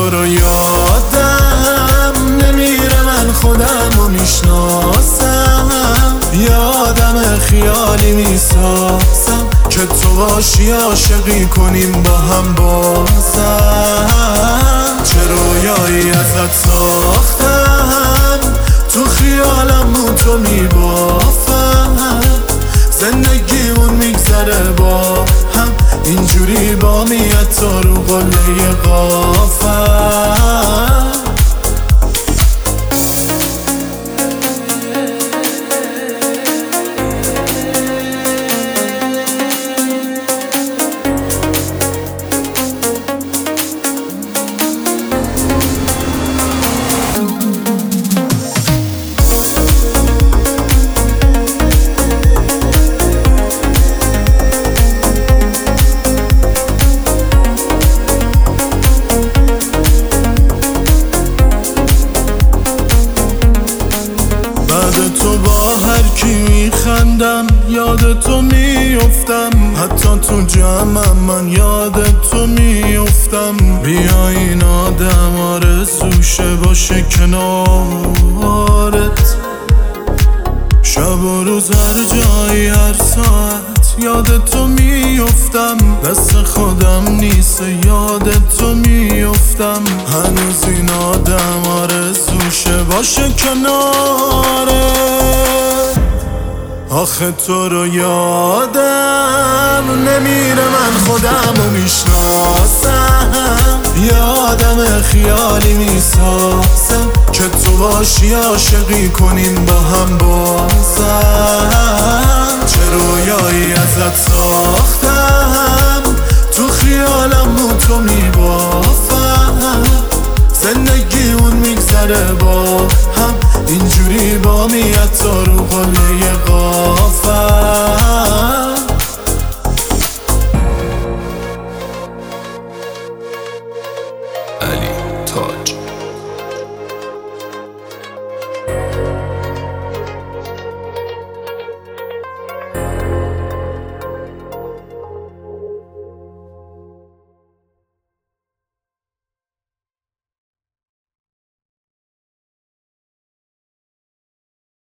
تو رو یادم نمیره، من خودم رو میشناسم، یه آدم خیالی میسازم که تو باشی عاشقی کنیم با هم بازم. چه رویایی ازت ساختم، تو خیالم تو میبافم، زندگیمون میگذره با هم اینجوری با میت تا رو قله قافم. تو با هر کی میخندم یاد تو میافتم، حتی تو جمعم من یاد تو میافتم. بیا این آدم آرزوشه باشه کنارت، شب و روز هر جایی هر ساعت یاد تو میافتم. دست خودم نیست یاد تو میافتم، هنوز این آدم آرزوشه باشه کنارت. آخه تو رو یادم نمیره، من خودم رو میشناسم، یه آدم خیالی میسازم که تو باشی عاشقی کنیم با هم بازم. چه رویایی ازت ساختم، تو خیالم تو میبافم، زندگیمون میگذره با هم اینجوری با میت تا رو قله قافم. علی تاج